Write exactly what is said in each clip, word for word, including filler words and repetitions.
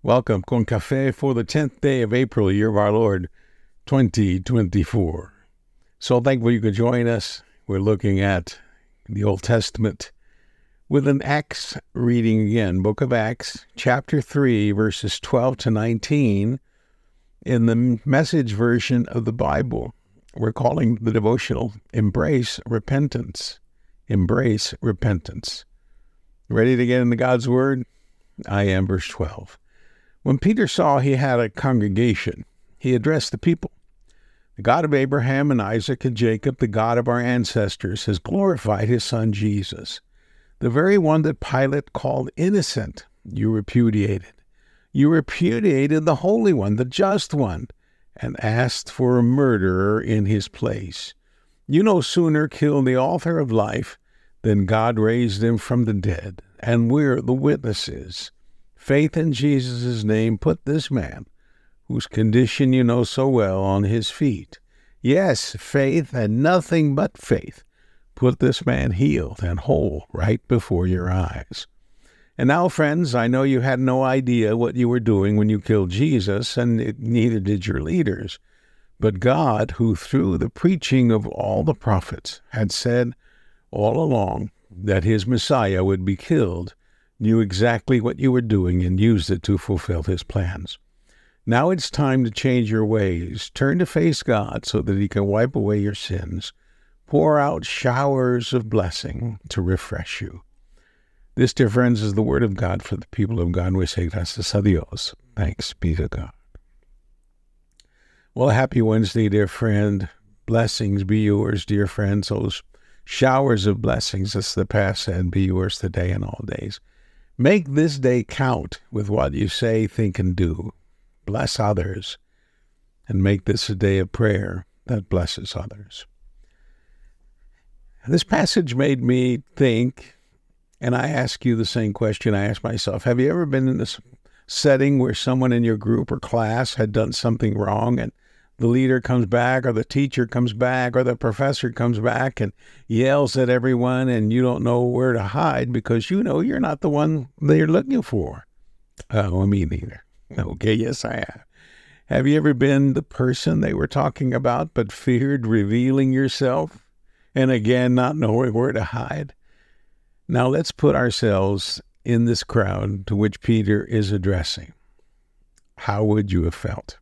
Welcome, Con Café, for the tenth day of April, year of our Lord, twenty twenty-four. So thankful you could join us. We're looking at the Old Testament with an Acts reading again, Book of Acts, chapter three, verses twelve to nineteen, in the Message version of the Bible. We're calling the devotional, Embrace Repentance. Embrace Repentance. Ready to get into God's Word? I am verse twelve. When Peter saw he had a congregation, he addressed the people. The God of Abraham and Isaac and Jacob, the God of our ancestors, has glorified his son Jesus. The very one that Pilate called innocent, you repudiated. You repudiated the Holy One, the Just One, and asked for a murderer in his place. You no sooner killed the author of life than God raised him from the dead, and we're the witnesses. Faith in Jesus' name put this man, whose condition you know so well, on his feet. Yes, faith and nothing but faith put this man healed and whole right before your eyes. And now, friends, I know you had no idea what you were doing when you killed Jesus, and it, neither did your leaders. But God, who through the preaching of all the prophets had said all along that his Messiah would be killed, knew exactly what you were doing and used it to fulfill his plans. Now it's time to change your ways. Turn to face God so that he can wipe away your sins. Pour out showers of blessing to refresh you. This, dear friends, is the word of God for the people of God. We say gracias a Dios. Thanks be to God. Well, happy Wednesday, dear friend. Blessings be yours, dear friends. Those showers of blessings, as the past said, be yours today and all days. Make this day count with what you say, think, and do. Bless others, and make this a day of prayer that blesses others. This passage made me think, and I ask you the same question I ask myself. Have you ever been in this setting where someone in your group or class had done something wrong, and the leader comes back, or the teacher comes back, or the professor comes back and yells at everyone, and you don't know where to hide because you know you're not the one they're looking for? Oh, me neither. Okay, yes, I have. Have you ever been the person they were talking about but feared revealing yourself, and again, not knowing where to hide? Now let's put ourselves in this crowd to which Peter is addressing. How would you have felt?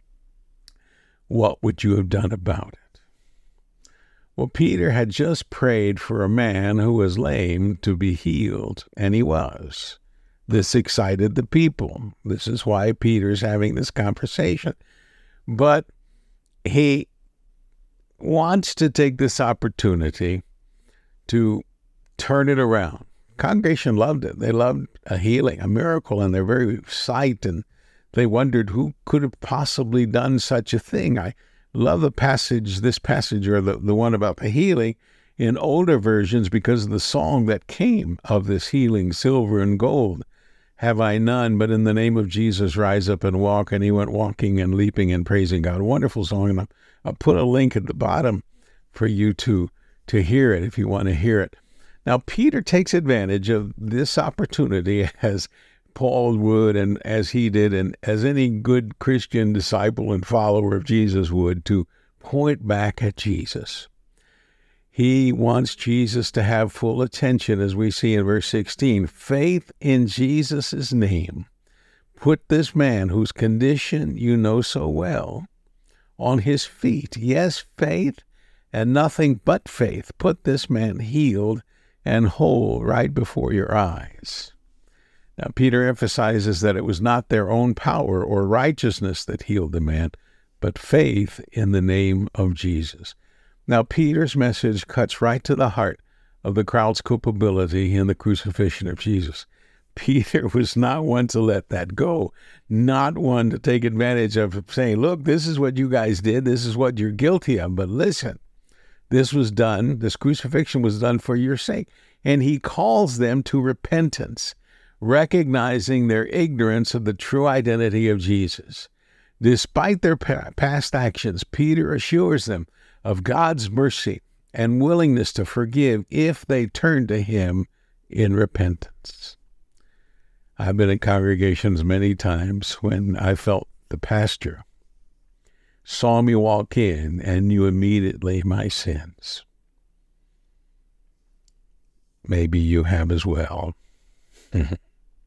What would you have done about it? Well, Peter had just prayed for a man who was lame to be healed, and he was. This excited the people. This is why Peter's having this conversation. But he wants to take this opportunity to turn it around. Congregation loved it. They loved a healing, a miracle, and they're very psyched, and they wondered who could have possibly done such a thing. I love the passage, this passage, or the, the one about the healing in older versions, because of the song that came of this healing. Silver and gold have I none, but in the name of Jesus rise up and walk. And he went walking and leaping and praising God. A wonderful song. And I'll, I'll put a link at the bottom for you to, to hear it if you want to hear it. Now, Peter takes advantage of this opportunity, as Paul would, and as he did, and as any good Christian disciple and follower of Jesus would, to point back at Jesus. He wants Jesus to have full attention, as we see in verse sixteen. Faith in Jesus' name put this man, whose condition you know so well, on his feet. Yes, faith and nothing but faith put this man healed and whole right before your eyes. Now, Peter emphasizes that it was not their own power or righteousness that healed the man, but faith in the name of Jesus. Now, Peter's message cuts right to the heart of the crowd's culpability in the crucifixion of Jesus. Peter was not one to let that go, not one to take advantage of saying, look, this is what you guys did, this is what you're guilty of, but listen, this was done, this crucifixion was done for your sake. And he calls them to repentance, recognizing their ignorance of the true identity of Jesus. Despite their past actions, Peter assures them of God's mercy and willingness to forgive if they turn to him in repentance. I've been in congregations many times when I felt the pastor saw me walk in and knew immediately my sins. Maybe you have as well. And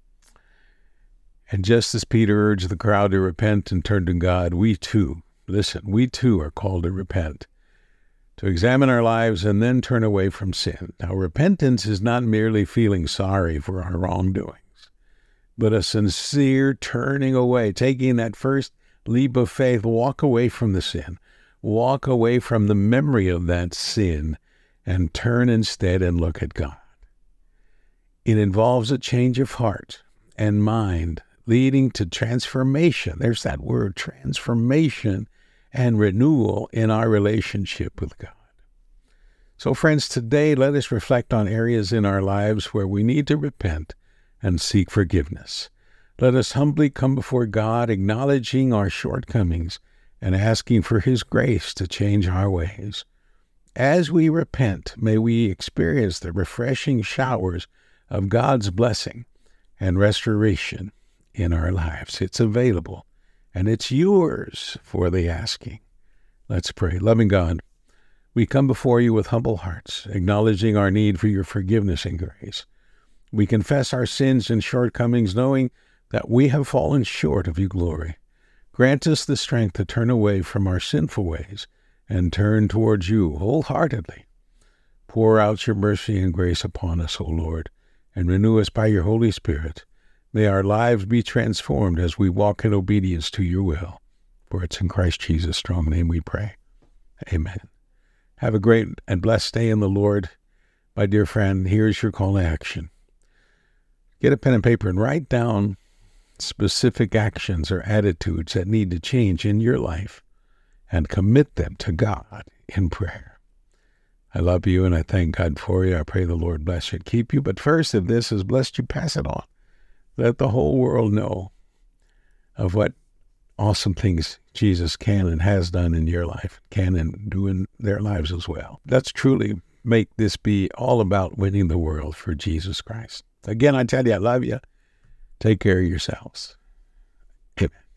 just as Peter urged the crowd to repent and turn to God, we too, listen, we too are called to repent, to examine our lives and then turn away from sin. Now, repentance is not merely feeling sorry for our wrongdoings, but a sincere turning away, taking that first leap of faith, walk away from the sin, walk away from the memory of that sin, and turn instead and look at God. It involves a change of heart and mind, leading to transformation. There's that word, transformation and renewal in our relationship with God. So friends, today let us reflect on areas in our lives where we need to repent and seek forgiveness. Let us humbly come before God, acknowledging our shortcomings and asking for His grace to change our ways. As we repent, may we experience the refreshing showers of God's blessing and restoration in our lives. It's available, and it's yours for the asking. Let's pray. Loving God, we come before you with humble hearts, acknowledging our need for your forgiveness and grace. We confess our sins and shortcomings, knowing that we have fallen short of your glory. Grant us the strength to turn away from our sinful ways and turn towards you wholeheartedly. Pour out your mercy and grace upon us, O Lord, and renew us by your Holy Spirit. May our lives be transformed as we walk in obedience to your will. For it's in Christ Jesus' strong name we pray. Amen. Have a great and blessed day in the Lord. My dear friend, here's your call to action. Get a pen and paper and write down specific actions or attitudes that need to change in your life and commit them to God in prayer. I love you and I thank God for you. I pray the Lord bless you and keep you. But first, if this has blessed you, pass it on. Let the whole world know of what awesome things Jesus can and has done in your life, can and do in their lives as well. Let's truly make this be all about winning the world for Jesus Christ. Again, I tell you, I love you. Take care of yourselves. Amen.